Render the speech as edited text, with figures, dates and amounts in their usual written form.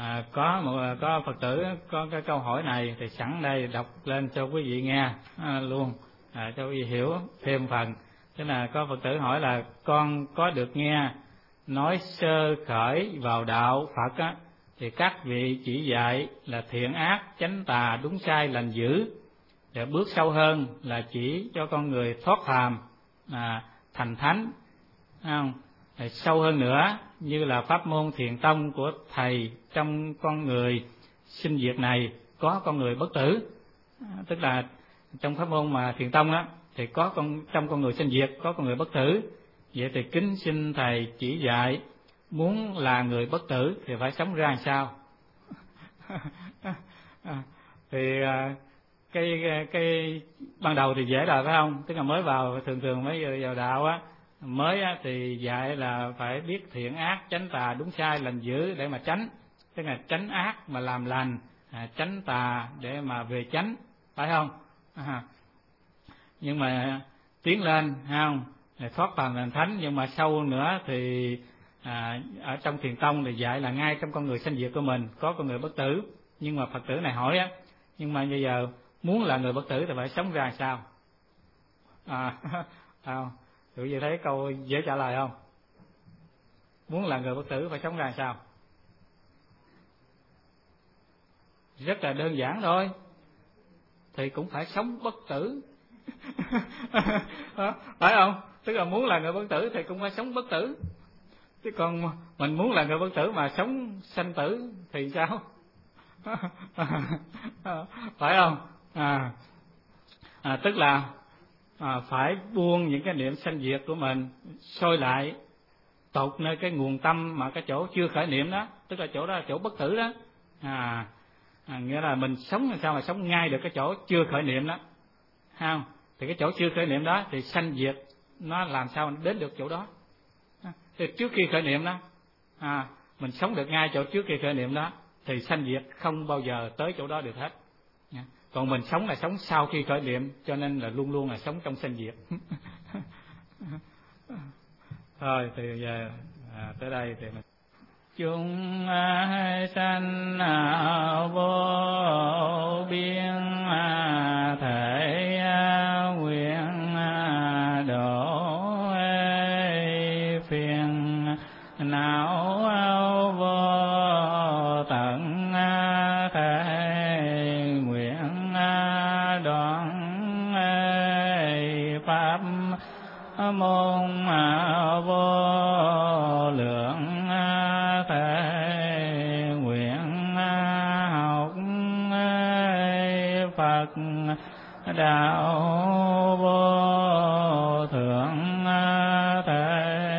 Có Phật tử có cái câu hỏi này thì sẵn đây đọc lên cho quý vị nghe luôn, cho quý vị hiểu thêm phần. Tức là có Phật tử hỏi là con có được nghe nói sơ khởi vào đạo Phật á, thì các vị chỉ dạy là thiện ác, chánh tà, đúng sai, lành dữ. Để bước sâu hơn là chỉ cho con người thoát phàm, thành thánh, không? Sâu hơn nữa như là pháp môn thiền tông của thầy, trong con người sinh diệt này có con người bất tử, tức là trong pháp môn mà thiền tông á thì trong con người sinh diệt có con người bất tử. Vậy thì kính xin thầy chỉ dạy, muốn là người bất tử thì phải sống ra làm sao? Thì cái ban đầu thì dễ rồi phải không? Tức là mới vào, thường mới vào đạo á, mới á thì dạy là phải biết thiện ác, chánh tà, đúng sai, lành dữ để mà tránh, tức là tránh ác mà làm lành, tránh tà để mà về chánh, phải không? Nhưng mà tiến lên, không, thoát phàm thành thánh. Nhưng mà sâu nữa thì ở trong thiền tông thì dạy là ngay trong con người sanh diệt của mình có con người bất tử. Nhưng mà Phật tử này hỏi á, nhưng mà bây giờ muốn là người bất tử thì phải sống ra sao? Không, tụi gì thấy câu dễ trả lời không? Muốn là người bất tử phải sống ra sao? Rất là đơn giản thôi, thì cũng phải sống bất tử. Phải không? Tức là muốn là người bất tử thì cũng phải sống bất tử. Chứ còn mình muốn là người bất tử mà sống sanh tử thì sao? Phải không? Tức là phải buông những cái niệm sanh diệt của mình, soi lại tột nơi cái nguồn tâm mà cái chỗ chưa khởi niệm đó, tức là chỗ đó là chỗ bất tử đó. Nghĩa là mình sống làm sao mà sống ngay được cái chỗ chưa khởi niệm đó, không? Thì cái chỗ chưa khởi niệm đó thì sanh diệt nó làm sao đến được chỗ đó? Thì trước khi khởi niệm đó, mình sống được ngay chỗ trước khi khởi niệm đó thì sanh diệt không bao giờ tới chỗ đó được hết. Còn mình sống là sống sau khi khởi niệm, cho nên là luôn luôn là sống trong sanh diệt. Thôi thì giờ tới đây thì mình chúng sanh vô biên thể nguyện độ phiền não vô tận thể nguyện đoạn pháp môn vô lượng thể nguyện học Phật đạo vô thượng thể